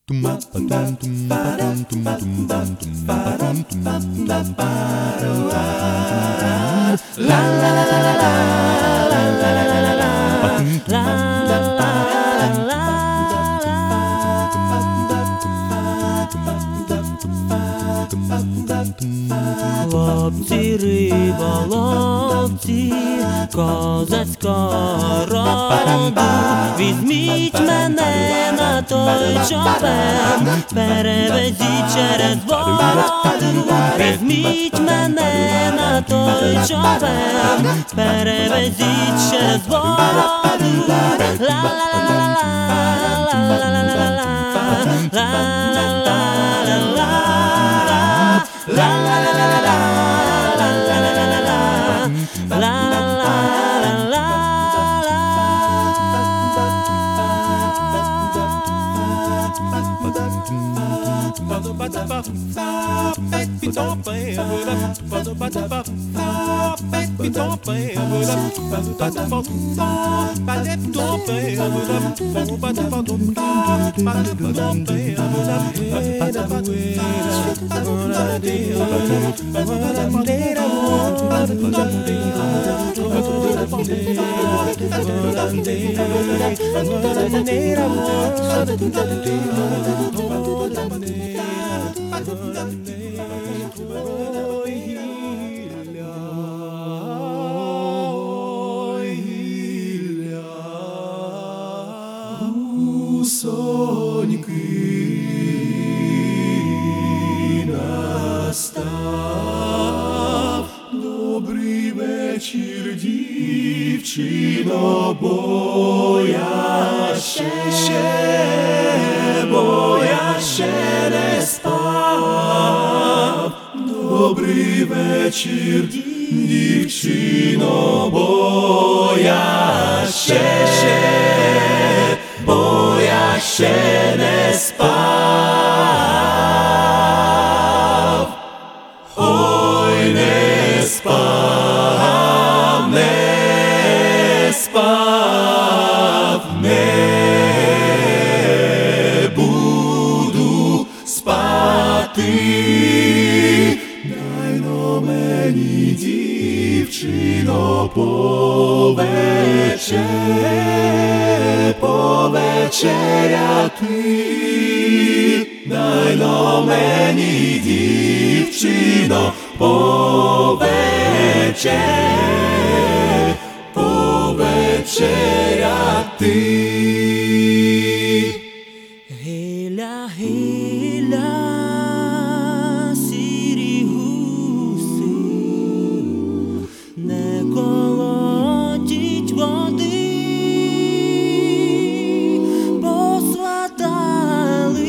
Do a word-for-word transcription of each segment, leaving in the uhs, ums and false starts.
Хлопці, риболовці, козацького роду, візьміть мене на той човен, перевезіть через воду. Візьміть мене на той човен, перевезіть через воду. Гусоньки настав, добрий вечір, дівчино, бо я ще, ще, бо я ще не спав. Добрий вечір, дівчино, бо я ще, ще, бо я ще не спав. Ой, не спав, не спав, не буду спати. Дай-но мені, дівчино, повече, повечеряти. Дай-но мені, дівчино, повече, повечеряти. Гиля, гиля, сірі гуси, не колотіть води, посватали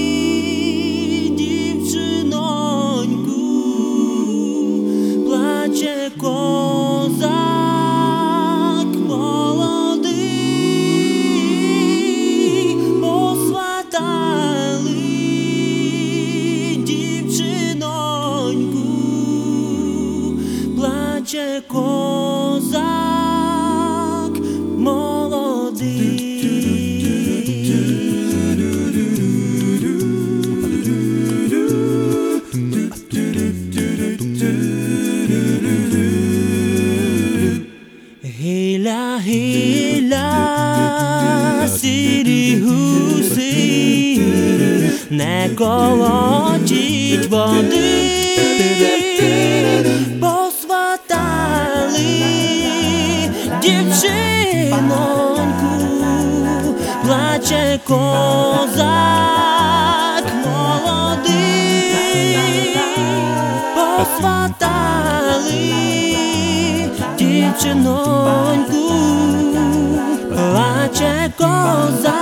дівчиноньку, плаче козак молодий, посватали дівчиноньку, плаче козак молодий. Гиля, гиля, сірі гуси, не колотіть води, посватали дівчиноньку, плаче козак молодий, посватали дівчиноньку, плаче козак.